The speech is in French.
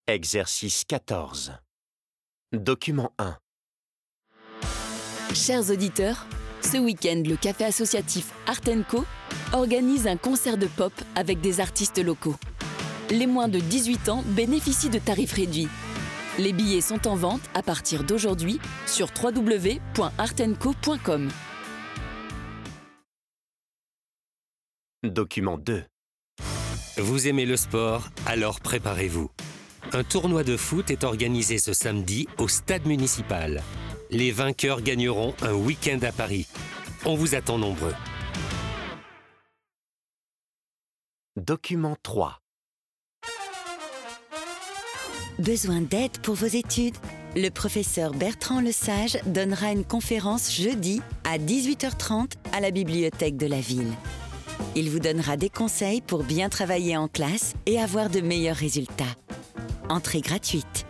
Exercice 14. Document 1. Chers auditeurs, ce week-end, le café associatif Art & Co organise un concert de pop avec des artistes locaux. Les moins de 18 ans bénéficient de tarifs réduits. Les billets sont en vente à partir d'aujourd'hui sur www.artandco.com. Document 2. Vous aimez le sport, alors préparez-vous. Un tournoi de foot est organisé ce samedi au stade municipal. Les vainqueurs gagneront un week-end à Paris. On vous attend nombreux. Document 3. Besoin d'aide pour vos études? Le professeur Bertrand Lesage donnera une conférence jeudi à 18h30 à la bibliothèque de la ville. Il vous donnera des conseils pour bien travailler en classe et avoir de meilleurs résultats. Entrée gratuite.